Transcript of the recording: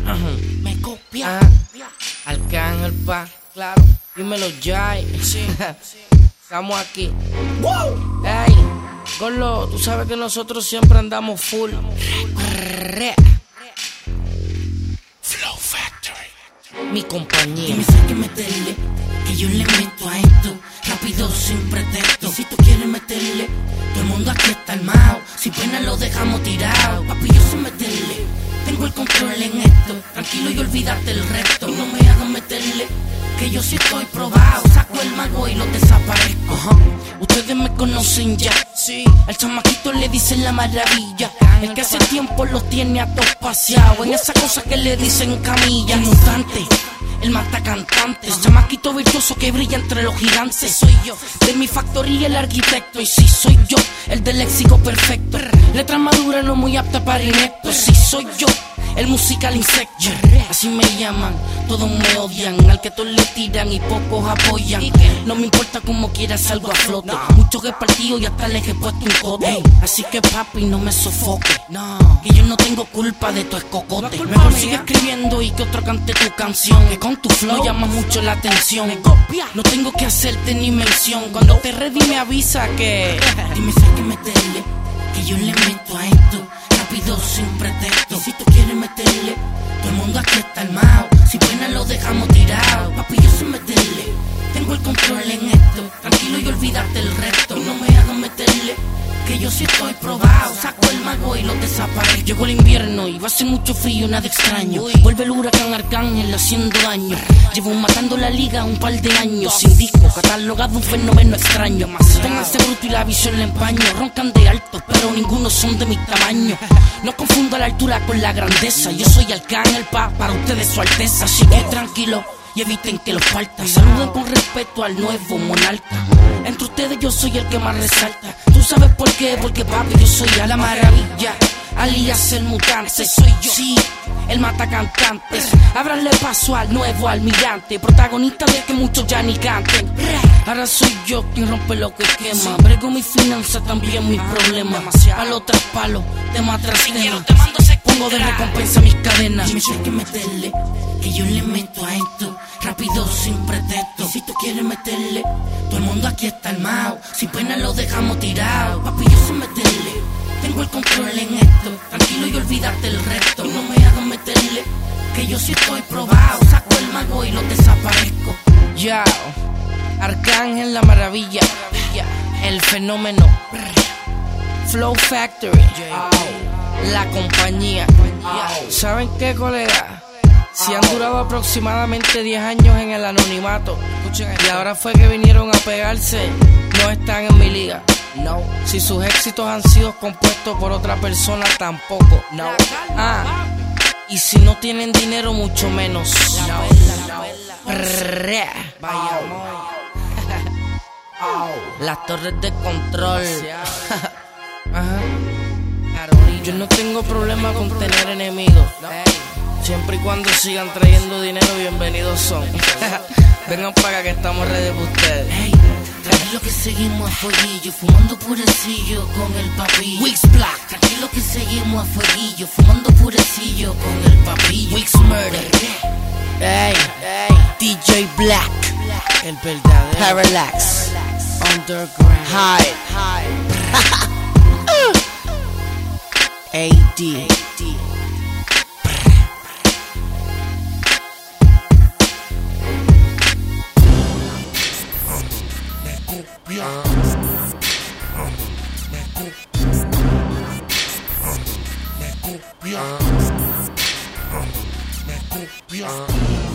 Me copia. Arcángel pa, claro. Dímelo, Jai. Sí. Estamos aquí. Ey, Gorlo, tú sabes que nosotros siempre andamos full. Flow Factory. Mi compañía. Dime si hay que meterle, que yo le meto a esto, rápido sin pretexto. Y si tú quieres meterle, todo el mundo aquí está armado. Sin pena lo dejamos tirado. Papi, yo sé meterle, tengo el control en esto. Tranquilo y olvídate el resto. No me hagan meterle, que yo sí estoy probado. Saco el mago y lo desaparezco. Ustedes me conocen ya. Sí, Al chamaquito le dicen la maravilla. El que hace tiempo los tiene a todos paseados en esa cosa que le dicen camilla. El mutante, el mata cantantes, chamaquito virtuoso que brilla entre los gigantes. Soy yo, de mi factoría el arquitecto. Y sí, soy yo, el del léxico perfecto. Letra madura no muy apta para ineptos. Sí, soy yo, el musical insecto. Así me llaman, todos me odian. Al que todos le tiran y pocos apoyan. No me importa como quieras, salgo a flote. Muchos que partido y hasta les he puesto un cote. Así que papi, no me sofoque. Que yo no tengo culpa de tu escocote. Mejor sigue escribiendo y que otro cante tu canción. Que con tu flow llama mucho la atención. No tengo que hacerte ni mención. Cuando te ready me avisa que dime si hay que meterle, que yo le meto a esto, rápido sin pretexto. Y si tú quieres meterle, todo el mundo aquí está armado. Sin pena lo dejamos tirado. Papi, yo sé meterle, tengo el control en esto. Tranquilo y olvídate el resto. No me hagan meterle, que yo sí estoy probado. Saco el mago y lo desaparezco. Llegó el invierno y va a ser mucho frío, nada extraño. Vuelve el huracán Arcángel haciendo daño. Llevo matando la liga un par de años. Sin disco, catalogado un fenómeno extraño. Ténganse bruto y la visión la empaño. Roncan de alto, pero ninguno son de mi tamaño. No confunda la altura con la grandeza. Yo soy Arcángel para ustedes su alteza. Así que tranquilo y eviten que los faltan. Saluden con respeto al nuevo monarca. Entre ustedes yo soy el que más resalta. ¿Tú sabes por qué? Porque papi yo soy a la maravilla, alias el mutante. Soy yo, sí, el mata cantantes. Ábranle paso al nuevo almirante, protagonista de que muchos ya ni canten. Ahora soy yo quien rompe lo que quema. Brego mi finanza, también mis problemas. Palo tras palo, tema tras tema. Pongo de recompensa mis cadenas. Dime si hay que meterle, que yo le meto a esto, rápido sin pretexto. Y si tú quieres meterle, todo el mundo aquí está armado. Sin pena lo dejamos tirado. Papi, yo sé meterle, tengo el control en esto. Tranquilo y olvídate el resto. No me hagan meterle, que yo sí estoy probado. Saco el mago y lo desaparezco. ya. Arcángel la maravilla, el fenómeno. Flow Factory, la compañía. ¿Saben qué, colega? Si han durado aproximadamente 10 años en el anonimato y ahora fue que vinieron a pegarse, no están en mi liga. No. Si sus éxitos han sido compuestos por otra persona, tampoco. No. Y si no tienen dinero, mucho menos. Las torres de control. Yo no tengo problema con tener enemigos. Siempre y cuando sigan trayendo dinero, bienvenidos son. Vengan para acá que estamos ready para ustedes. Hey, tranquilo que seguimos a fueguillo, fumando purecillo con el papillo. Wix Black. Tranquilo que seguimos a fueguillo, fumando purecillo con el papillo. Wix Murder. Hey, DJ Black, el verdadero. Parallax. Underground. High. AD. Me copia.